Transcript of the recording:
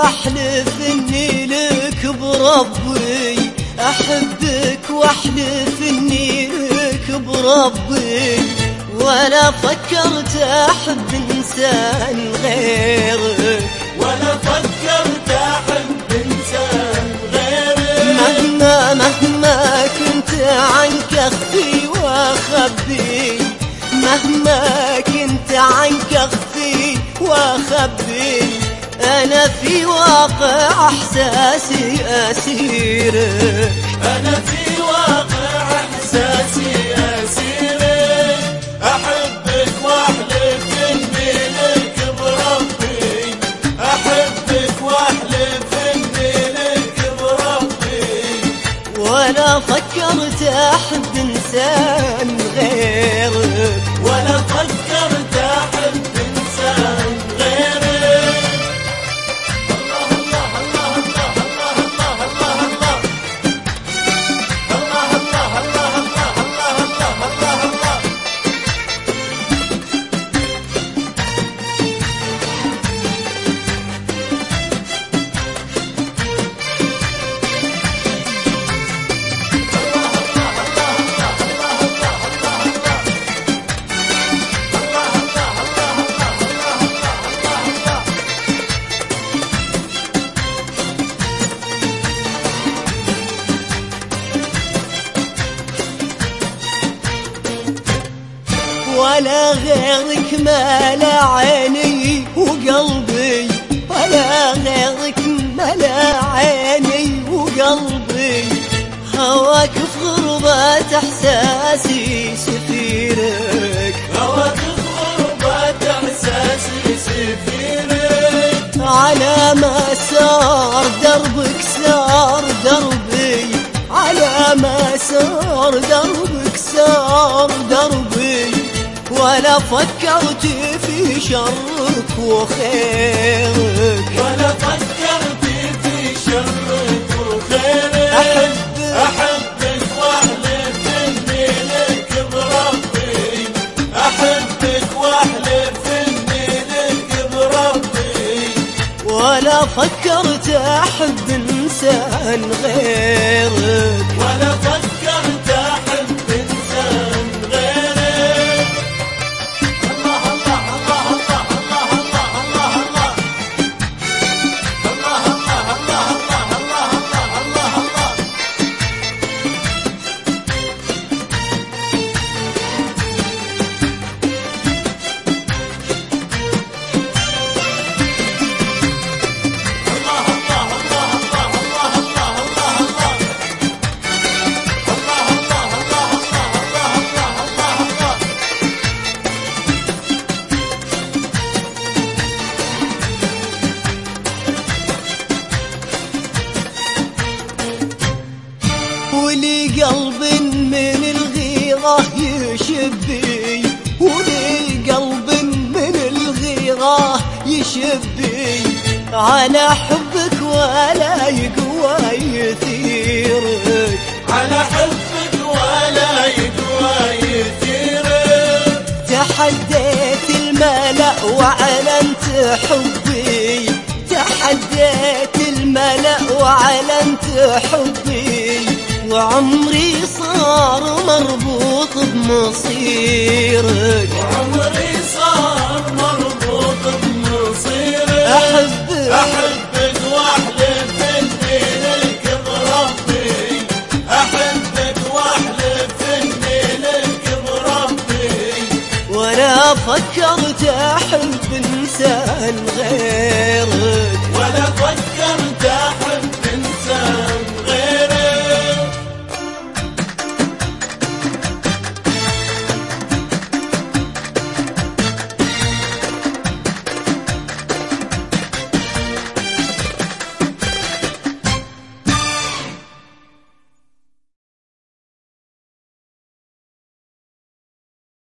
واحلف اني لك بربي، احبك واحلف اني لك بربي، ولا فكرت احب انسان غيرك، ولا فكرت احب انسان غيرك. مهما كنت عنك اخفي واخبي، مهما كنت عنك اخفي واخبي، انا في واقع احساسي اسيرك، انا في واقع احساسي اسيرك. احبك واحلف اني لك بربي، احبك واحلف اني لك بربي، ولا فكرت احب انسان غيرك، ولا فكرت احب انسان غيرك. الله الله الله الله الله الله الله الله الله الله الله الله الله الله. ولا غيرك ملا عيني وقلبي، ولا غيرك ملا عيني وقلبي، هواك في غربة احساسي سفيرك، هواك في غربة احساسي سفيرك. على ما سار دربك سار دربي، على ما سار دربك سار دربي، ولا فكرت في شرك وخيرك، ولا فكرت في شرك وخيرك. أحبك واحلف اني لك بربي، احبك واحلف اني لك بربي، ولا فكرت احب انسان غيرك، ولا فكرت احب انسان غيرك. الله الله الله الله الله الله الله الله الله الله الله الله الله الله. ولي قلب من الغيرة يشبي، ولي قلب من الغيرة يشبي، على حبك ولا يقوى يثيرك، على حبك ولا يقوى يثيرك. تحديت الملأ وعلنت حبي، تحديت الملأ وعلنت حبي، وعمري صار مربوط بمصيرك، وعمري صار مربوط بمصيرك. أحبك واحلف اني لك بربي، احبك واحلف اني لك بربي، ولا فكرت احب انسان غيرك،